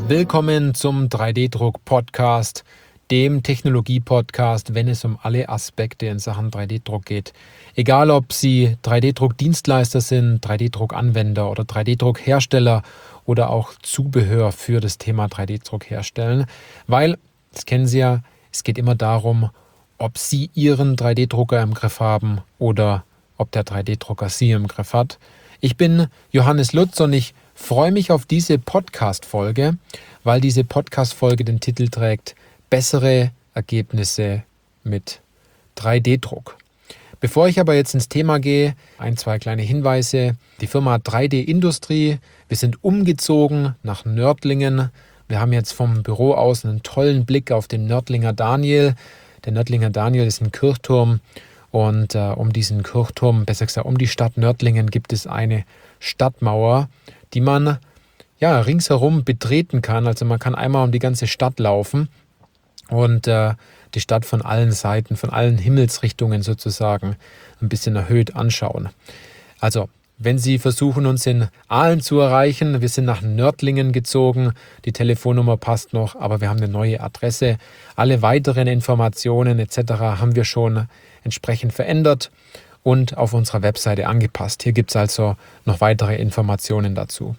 Willkommen zum 3D-Druck-Podcast, dem Technologie-Podcast, wenn es um alle Aspekte in Sachen 3D-Druck geht. Egal, ob Sie 3D-Druck-Dienstleister sind, 3D-Druck-Anwender oder 3D-Druck-Hersteller oder auch Zubehör für das Thema 3D-Druck herstellen. Weil, das kennen Sie ja, es geht immer darum, ob Sie Ihren 3D-Drucker im Griff haben oder ob der 3D-Drucker Sie im Griff hat. Ich bin Johannes Lutz und ich freue mich auf diese Podcast-Folge, weil diese Podcast-Folge den Titel trägt Bessere Ergebnisse mit 3D-Druck. Bevor ich aber jetzt ins Thema gehe, zwei kleine Hinweise. Die Firma 3D Industrie, wir sind umgezogen nach Nördlingen. Wir haben jetzt vom Büro aus einen tollen Blick auf den Nördlinger Daniel. Der Nördlinger Daniel ist ein Kirchturm und um diesen Kirchturm, besser gesagt um die Stadt Nördlingen, gibt es eine Stadtmauer, die man ringsherum betreten kann. Also man kann einmal um die ganze Stadt laufen und die Stadt von allen Seiten, von allen Himmelsrichtungen sozusagen ein bisschen erhöht anschauen. Also wenn Sie versuchen, uns in Aalen zu erreichen, wir sind nach Nördlingen gezogen, die Telefonnummer passt noch, aber wir haben eine neue Adresse. Alle weiteren Informationen etc. haben wir schon entsprechend verändert und auf unserer Webseite angepasst. Hier gibt es also noch weitere Informationen dazu.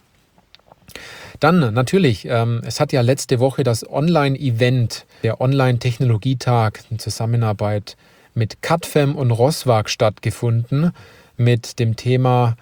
Dann natürlich, es hat ja letzte Woche das Online-Event, der Online-Technologietag in Zusammenarbeit mit CADFEM und Roswag stattgefunden. Mit dem Thema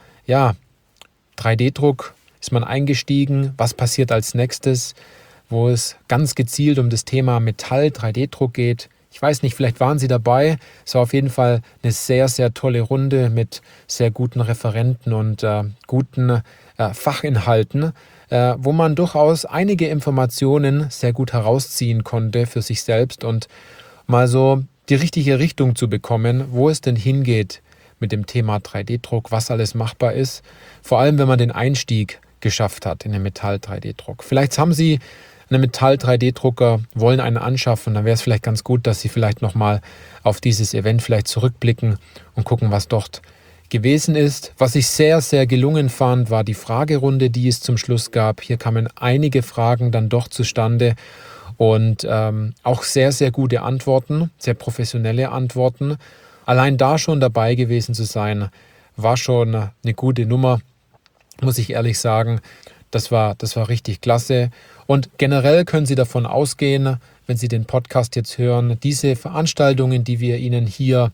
3D-Druck ist man eingestiegen, was passiert als nächstes, wo es ganz gezielt um das Thema Metall-3D-Druck geht. Ich weiß nicht, vielleicht waren Sie dabei. Es war auf jeden Fall eine sehr, sehr tolle Runde mit sehr guten Referenten und guten Fachinhalten, wo man durchaus einige Informationen sehr gut herausziehen konnte für sich selbst und mal so die richtige Richtung zu bekommen, wo es denn hingeht mit dem Thema 3D-Druck, was alles machbar ist. Vor allem, wenn man den Einstieg geschafft hat in den Metall-3D-Druck. Vielleicht haben Sie einen Metall-3D-Drucker, wollen einen anschaffen, dann wäre es vielleicht ganz gut, dass Sie vielleicht nochmal auf dieses Event vielleicht zurückblicken und gucken, was dort gewesen ist. Was ich sehr, sehr gelungen fand, war die Fragerunde, die es zum Schluss gab. Hier kamen einige Fragen dann doch zustande und auch sehr, sehr gute Antworten, sehr professionelle Antworten. Allein da schon dabei gewesen zu sein, war schon eine gute Nummer, muss ich ehrlich sagen. Das war richtig klasse. Und generell können Sie davon ausgehen, wenn Sie den Podcast jetzt hören, diese Veranstaltungen, die wir Ihnen hier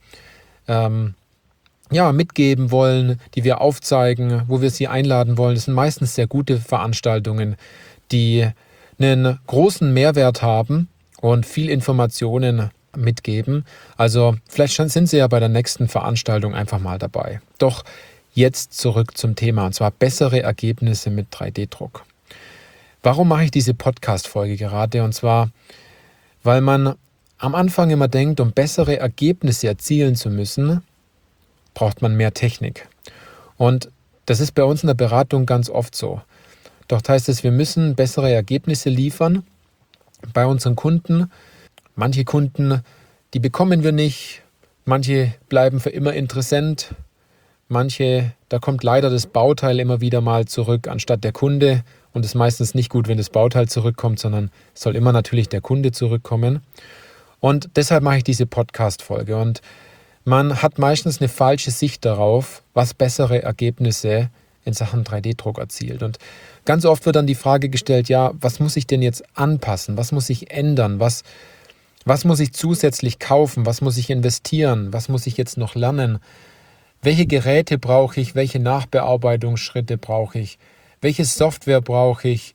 mitgeben wollen, die wir aufzeigen, wo wir Sie einladen wollen, das sind meistens sehr gute Veranstaltungen, die einen großen Mehrwert haben und viel Informationen mitgeben. Also vielleicht sind Sie ja bei der nächsten Veranstaltung einfach mal dabei. Doch jetzt zurück zum Thema, und zwar bessere Ergebnisse mit 3D-Druck. Warum mache ich diese Podcast-Folge gerade? Und zwar, weil man am Anfang immer denkt, um bessere Ergebnisse erzielen zu müssen, braucht man mehr Technik. Und das ist bei uns in der Beratung ganz oft so. Doch heißt es, wir müssen bessere Ergebnisse liefern bei unseren Kunden. Manche Kunden, die bekommen wir nicht. Manche bleiben für immer Interessent. Manche, da kommt leider das Bauteil immer wieder mal zurück, anstatt der Kunde. Und es ist meistens nicht gut, wenn das Bauteil zurückkommt, sondern es soll immer natürlich der Kunde zurückkommen. Und deshalb mache ich diese Podcast-Folge. Und man hat meistens eine falsche Sicht darauf, was bessere Ergebnisse in Sachen 3D-Druck erzielt. Und ganz oft wird dann die Frage gestellt, was muss ich denn jetzt anpassen? Was muss ich ändern? Was muss ich zusätzlich kaufen? Was muss ich investieren? Was muss ich jetzt noch lernen? Welche Geräte brauche ich? Welche Nachbearbeitungsschritte brauche ich? Welche Software brauche ich?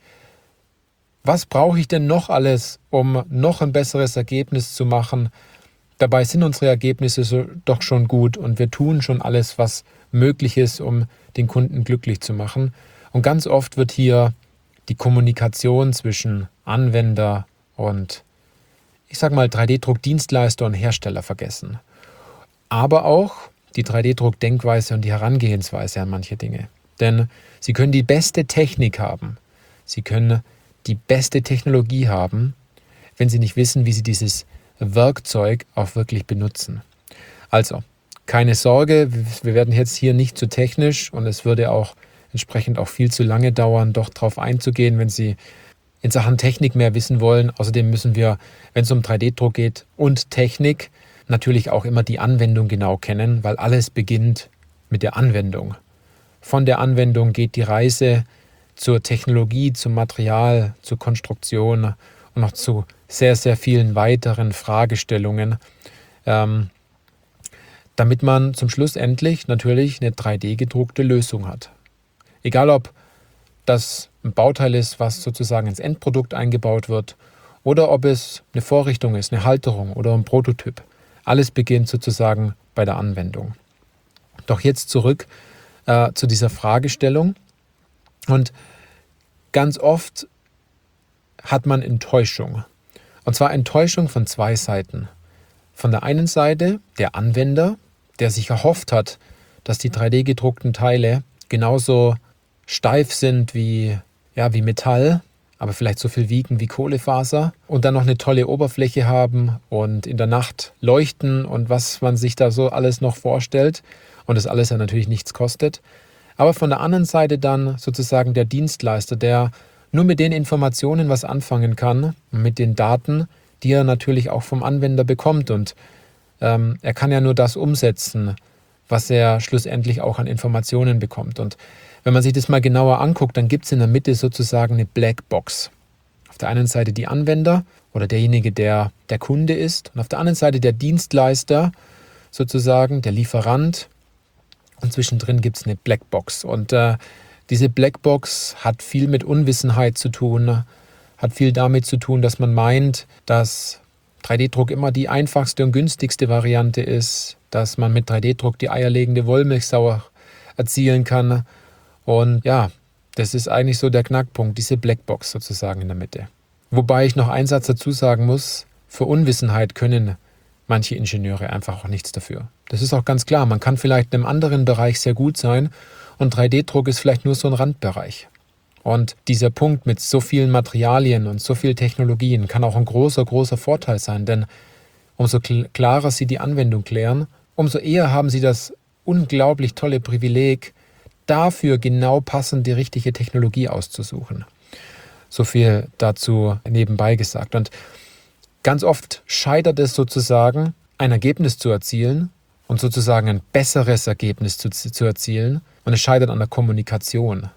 Was brauche ich denn noch alles, um noch ein besseres Ergebnis zu machen? Dabei sind unsere Ergebnisse doch schon gut und wir tun schon alles, was möglich ist, um den Kunden glücklich zu machen. Und ganz oft wird hier die Kommunikation zwischen Anwender und 3D-Druck-Dienstleister und Hersteller vergessen. Aber auch die 3D-Druck-Denkweise und die Herangehensweise an manche Dinge. Denn Sie können die beste Technik haben, Sie können die beste Technologie haben, wenn Sie nicht wissen, wie Sie dieses Werkzeug auch wirklich benutzen. Also, keine Sorge, wir werden jetzt hier nicht zu technisch und es würde auch entsprechend auch viel zu lange dauern, doch darauf einzugehen, wenn Sie in Sachen Technik mehr wissen wollen. Außerdem müssen wir, wenn es um 3D-Druck geht und Technik, natürlich auch immer die Anwendung genau kennen, weil alles beginnt mit der Anwendung. Von der Anwendung geht die Reise zur Technologie, zum Material, zur Konstruktion und noch zu sehr, sehr vielen weiteren Fragestellungen, damit man zum Schluss endlich natürlich eine 3D-gedruckte Lösung hat. Egal ob das ein Bauteil ist, was sozusagen ins Endprodukt eingebaut wird, oder ob es eine Vorrichtung ist, eine Halterung oder ein Prototyp. Alles beginnt sozusagen bei der Anwendung. Doch jetzt zurück zu dieser Fragestellung. Und ganz oft hat man Enttäuschung. Und zwar Enttäuschung von zwei Seiten. Von der einen Seite der Anwender, der sich erhofft hat, dass die 3D-gedruckten Teile genauso steif sind wie Metall, aber vielleicht so viel wiegen wie Kohlefaser und dann noch eine tolle Oberfläche haben und in der Nacht leuchten und was man sich da so alles noch vorstellt und das alles ja natürlich nichts kostet. Aber von der anderen Seite dann sozusagen der Dienstleister, der nur mit den Informationen was anfangen kann, mit den Daten, die er natürlich auch vom Anwender bekommt. Und er kann ja nur das umsetzen, was er schlussendlich auch an Informationen bekommt. Und wenn man sich das mal genauer anguckt, dann gibt es in der Mitte sozusagen eine Blackbox. Auf der einen Seite die Anwender oder derjenige, der der Kunde ist. Und auf der anderen Seite der Dienstleister, sozusagen der Lieferant. Und zwischendrin gibt es eine Blackbox. Und diese Blackbox hat viel mit Unwissenheit zu tun, hat viel damit zu tun, dass man meint, dass 3D-Druck immer die einfachste und günstigste Variante ist, dass man mit 3D-Druck die eierlegende Wollmilchsau erzielen kann. Und ja, das ist eigentlich so der Knackpunkt, diese Blackbox sozusagen in der Mitte. Wobei ich noch einen Satz dazu sagen muss, für Unwissenheit können manche Ingenieure einfach auch nichts dafür. Das ist auch ganz klar, man kann vielleicht in einem anderen Bereich sehr gut sein und 3D-Druck ist vielleicht nur so ein Randbereich. Und dieser Punkt mit so vielen Materialien und so vielen Technologien kann auch ein großer, großer Vorteil sein, denn umso klarer Sie die Anwendung klären, umso eher haben Sie das unglaublich tolle Privileg, dafür genau passend die richtige Technologie auszusuchen. So viel dazu nebenbei gesagt. Und ganz oft scheitert es sozusagen, ein Ergebnis zu erzielen und sozusagen ein besseres Ergebnis zu erzielen. Und es scheitert an der Kommunikation.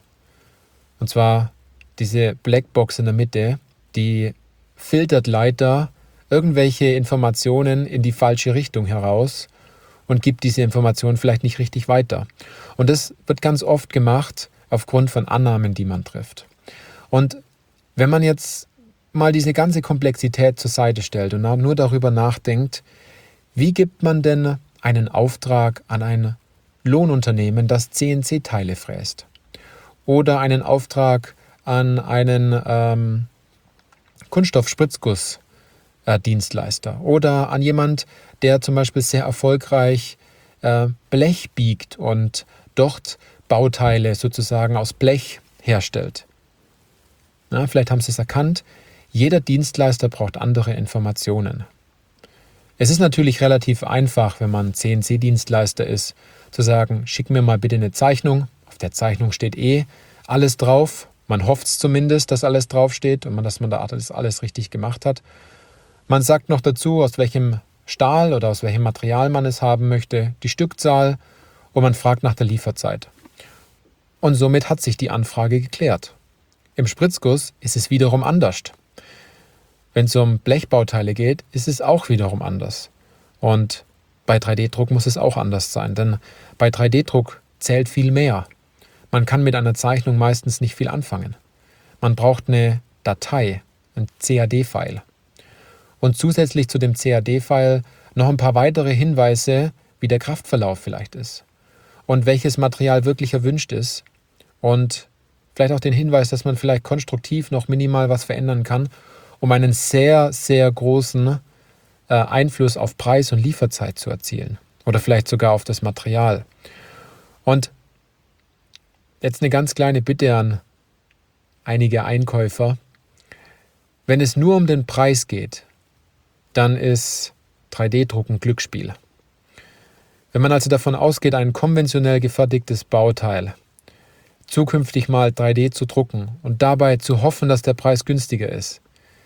Und zwar diese Blackbox in der Mitte, die filtert leider irgendwelche Informationen in die falsche Richtung heraus und gibt diese Informationen vielleicht nicht richtig weiter. Und das wird ganz oft gemacht aufgrund von Annahmen, die man trifft. Und wenn man jetzt mal diese ganze Komplexität zur Seite stellt und nur darüber nachdenkt, wie gibt man denn einen Auftrag an ein Lohnunternehmen, das CNC-Teile fräst? Oder einen Auftrag an einen Kunststoffspritzgussdienstleister oder an jemand, der zum Beispiel sehr erfolgreich Blech biegt und dort Bauteile sozusagen aus Blech herstellt. Na, vielleicht haben Sie es erkannt, jeder Dienstleister braucht andere Informationen. Es ist natürlich relativ einfach, wenn man CNC-Dienstleister ist, zu sagen, schick mir mal bitte eine Zeichnung. Auf der Zeichnung steht alles drauf. Man hofft es zumindest, dass alles draufsteht und dass man da alles richtig gemacht hat. Man sagt noch dazu, aus welchem Stahl oder aus welchem Material man es haben möchte, die Stückzahl und man fragt nach der Lieferzeit. Und somit hat sich die Anfrage geklärt. Im Spritzguss ist es wiederum anders. Wenn es um Blechbauteile geht, ist es auch wiederum anders. Und bei 3D-Druck muss es auch anders sein, denn bei 3D-Druck zählt viel mehr. Man kann mit einer Zeichnung meistens nicht viel anfangen. Man braucht eine Datei, ein CAD-File. Und zusätzlich zu dem CAD-File noch ein paar weitere Hinweise, wie der Kraftverlauf vielleicht ist und welches Material wirklich erwünscht ist und vielleicht auch den Hinweis, dass man vielleicht konstruktiv noch minimal was verändern kann, um einen sehr, sehr großen Einfluss auf Preis und Lieferzeit zu erzielen oder vielleicht sogar auf das Material. Und jetzt eine ganz kleine Bitte an einige Einkäufer. Wenn es nur um den Preis geht, dann ist 3D-Druck ein Glücksspiel. Wenn man also davon ausgeht, ein konventionell gefertigtes Bauteil zukünftig mal 3D zu drucken und dabei zu hoffen, dass der Preis günstiger ist,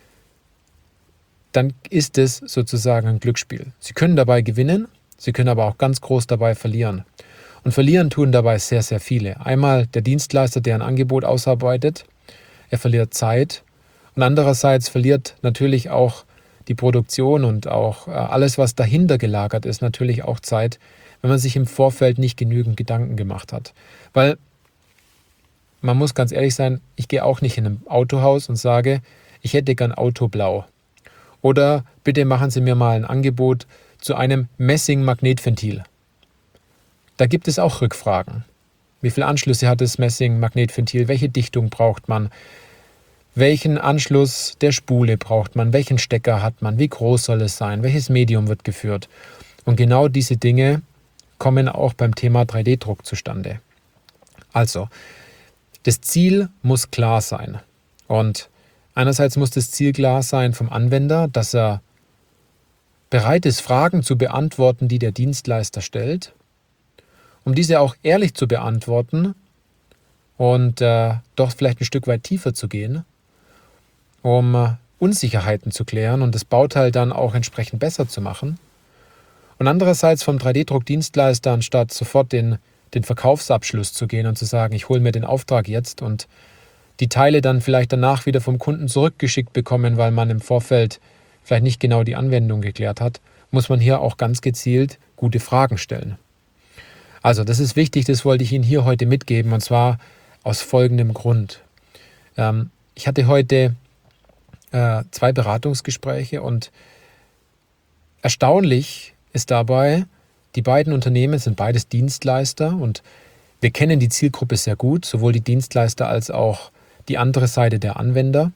dann ist es sozusagen ein Glücksspiel. Sie können dabei gewinnen, Sie können aber auch ganz groß dabei verlieren. Und verlieren tun dabei sehr, sehr viele. Einmal der Dienstleister, der ein Angebot ausarbeitet, er verliert Zeit und andererseits verliert natürlich auch die Produktion und auch alles, was dahinter gelagert ist, natürlich auch Zeit, wenn man sich im Vorfeld nicht genügend Gedanken gemacht hat. Weil man muss ganz ehrlich sein, ich gehe auch nicht in ein Autohaus und sage, ich hätte gern Auto blau. Oder bitte machen Sie mir mal ein Angebot zu einem Messing-Magnetventil. Da gibt es auch Rückfragen. Wie viele Anschlüsse hat das Messing-Magnetventil? Welche Dichtung braucht man? Welchen Anschluss der Spule braucht man? Welchen Stecker hat man? Wie groß soll es sein? Welches Medium wird geführt? Und genau diese Dinge kommen auch beim Thema 3D-Druck zustande. Also, das Ziel muss klar sein. Und einerseits muss das Ziel klar sein vom Anwender, dass er bereit ist, Fragen zu beantworten, die der Dienstleister stellt, um diese auch ehrlich zu beantworten und doch vielleicht ein Stück weit tiefer zu gehen, um Unsicherheiten zu klären und das Bauteil dann auch entsprechend besser zu machen. Und andererseits vom 3D-Druckdienstleister, anstatt sofort den Verkaufsabschluss zu gehen und zu sagen, ich hole mir den Auftrag jetzt und die Teile dann vielleicht danach wieder vom Kunden zurückgeschickt bekommen, weil man im Vorfeld vielleicht nicht genau die Anwendung geklärt hat, muss man hier auch ganz gezielt gute Fragen stellen. Also das ist wichtig, das wollte ich Ihnen hier heute mitgeben, und zwar aus folgendem Grund. Ich hatte heute 2 Beratungsgespräche und erstaunlich ist dabei, die beiden Unternehmen sind beides Dienstleister und wir kennen die Zielgruppe sehr gut, sowohl die Dienstleister als auch die andere Seite der Anwender,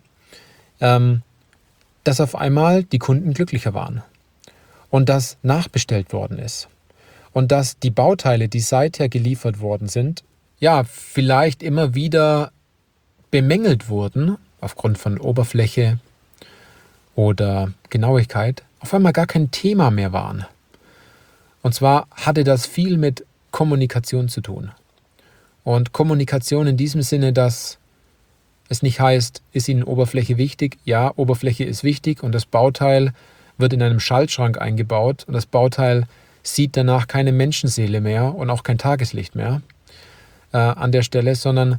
dass auf einmal die Kunden glücklicher waren und dass nachbestellt worden ist und dass die Bauteile, die seither geliefert worden sind, ja, vielleicht immer wieder bemängelt wurden aufgrund von Oberfläche oder Genauigkeit, auf einmal gar kein Thema mehr waren. Und zwar hatte das viel mit Kommunikation zu tun. Und Kommunikation in diesem Sinne, dass es nicht heißt, ist Ihnen Oberfläche wichtig? Ja, Oberfläche ist wichtig und das Bauteil wird in einem Schaltschrank eingebaut und das Bauteil sieht danach keine Menschenseele mehr und auch kein Tageslicht mehr an der Stelle, sondern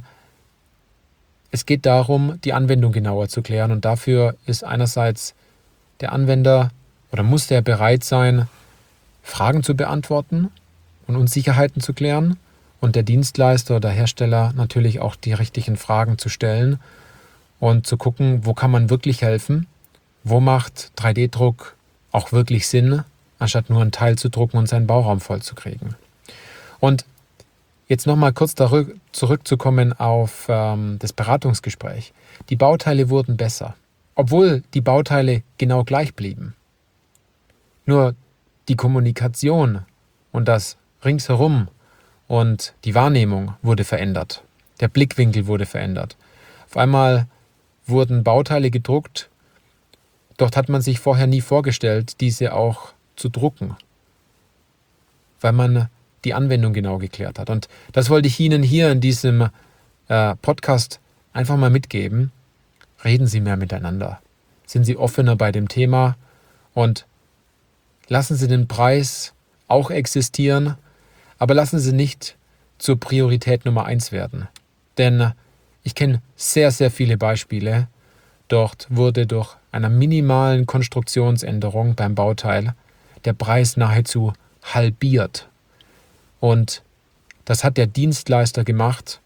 es geht darum, die Anwendung genauer zu klären, und dafür ist einerseits der Anwender oder muss der bereit sein, Fragen zu beantworten und Unsicherheiten zu klären, und der Dienstleister oder Hersteller natürlich auch die richtigen Fragen zu stellen und zu gucken, wo kann man wirklich helfen, wo macht 3D-Druck auch wirklich Sinn, anstatt nur einen Teil zu drucken und seinen Bauraum voll zu kriegen. Und jetzt nochmal kurz zurückzukommen auf das Beratungsgespräch. Die Bauteile wurden besser, obwohl die Bauteile genau gleich blieben. Nur die Kommunikation und das Ringsherum und die Wahrnehmung wurde verändert. Der Blickwinkel wurde verändert. Auf einmal wurden Bauteile gedruckt, dort hat man sich vorher nie vorgestellt, diese auch zu drucken, weil man die Anwendung genau geklärt hat. Und das wollte ich Ihnen hier in diesem Podcast einfach mal mitgeben. Reden Sie mehr miteinander. Sind Sie offener bei dem Thema und lassen Sie den Preis auch existieren, aber lassen Sie nicht zur Priorität Nummer 1 werden. Denn ich kenne sehr, sehr viele Beispiele. Dort wurde durch einer minimalen Konstruktionsänderung beim Bauteil der Preis nahezu halbiert. Und das hat der Dienstleister gemacht,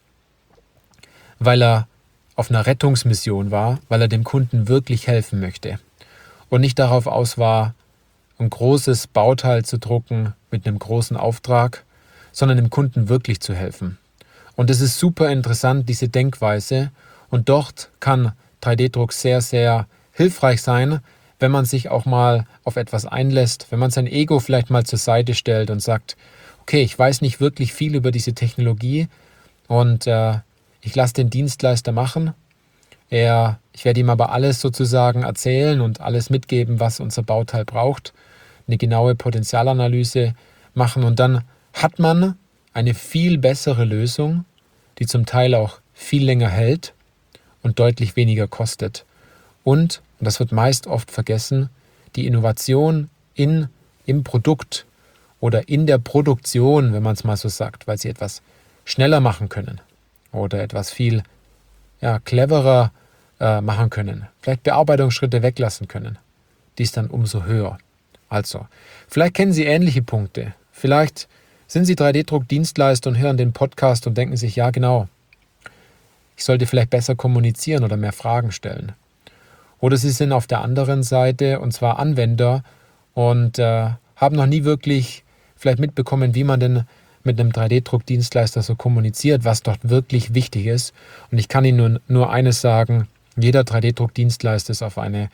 weil er auf einer Rettungsmission war, weil er dem Kunden wirklich helfen möchte und nicht darauf aus war, ein großes Bauteil zu drucken mit einem großen Auftrag, sondern dem Kunden wirklich zu helfen. Und es ist super interessant, diese Denkweise. Und dort kann 3D-Druck sehr, sehr hilfreich sein, wenn man sich auch mal auf etwas einlässt, wenn man sein Ego vielleicht mal zur Seite stellt und sagt, okay, ich weiß nicht wirklich viel über diese Technologie und ich lasse den Dienstleister machen. Ich werde ihm aber alles sozusagen erzählen und alles mitgeben, was unser Bauteil braucht, eine genaue Potenzialanalyse machen, und dann hat man eine viel bessere Lösung, die zum Teil auch viel länger hält und deutlich weniger kostet. Und das wird meist oft vergessen, die Innovation im Produkt oder in der Produktion, wenn man es mal so sagt, weil sie etwas schneller machen können oder etwas viel cleverer machen können, vielleicht Bearbeitungsschritte weglassen können, die ist dann umso höher. Also, vielleicht kennen Sie ähnliche Punkte. Vielleicht sind Sie 3D-Druck-Dienstleister und hören den Podcast und denken sich, ja genau, ich sollte vielleicht besser kommunizieren oder mehr Fragen stellen. Oder Sie sind auf der anderen Seite, und zwar Anwender, und haben noch nie wirklich vielleicht mitbekommen, wie man denn mit einem 3D-Druck-Dienstleister so kommuniziert, was dort wirklich wichtig ist. Und ich kann Ihnen nur eines sagen, jeder 3D-Druck-Dienstleister ist auf eine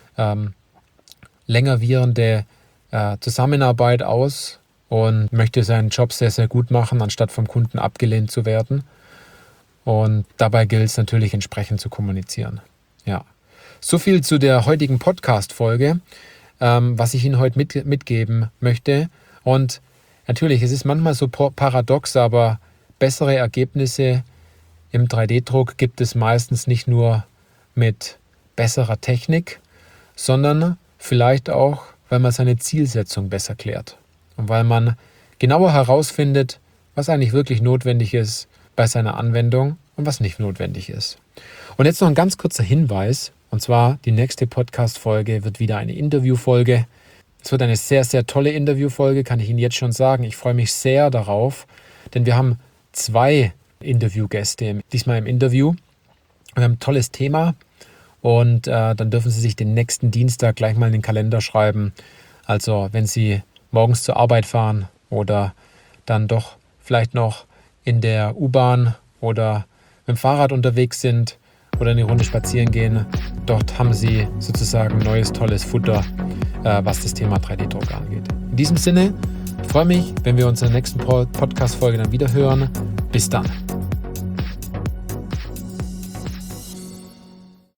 länger währende Zusammenarbeit aus und möchte seinen Job sehr, sehr gut machen, anstatt vom Kunden abgelehnt zu werden. Und dabei gilt es natürlich entsprechend zu kommunizieren. Ja. So viel zu der heutigen Podcast-Folge, was ich Ihnen heute mitgeben möchte. Und natürlich, es ist manchmal so paradox, aber bessere Ergebnisse im 3D-Druck gibt es meistens nicht nur mit besserer Technik, sondern vielleicht auch, weil man seine Zielsetzung besser klärt und weil man genauer herausfindet, was eigentlich wirklich notwendig ist bei seiner Anwendung und was nicht notwendig ist. Und jetzt noch ein ganz kurzer Hinweis, und zwar die nächste Podcast-Folge wird wieder eine Interviewfolge. Es wird eine sehr, sehr tolle Interviewfolge, kann ich Ihnen jetzt schon sagen. Ich freue mich sehr darauf, denn wir haben 2 Interviewgäste diesmal im Interview. Wir haben ein tolles Thema und dann dürfen Sie sich den nächsten Dienstag gleich mal in den Kalender schreiben. Also wenn Sie morgens zur Arbeit fahren oder dann doch vielleicht noch in der U-Bahn oder mit dem Fahrrad unterwegs sind oder eine Runde spazieren gehen, dort haben Sie sozusagen neues, tolles Futter, was das Thema 3D-Druck angeht. In diesem Sinne, ich freue mich, wenn wir uns in der nächsten Podcast-Folge dann wieder hören. Bis dann.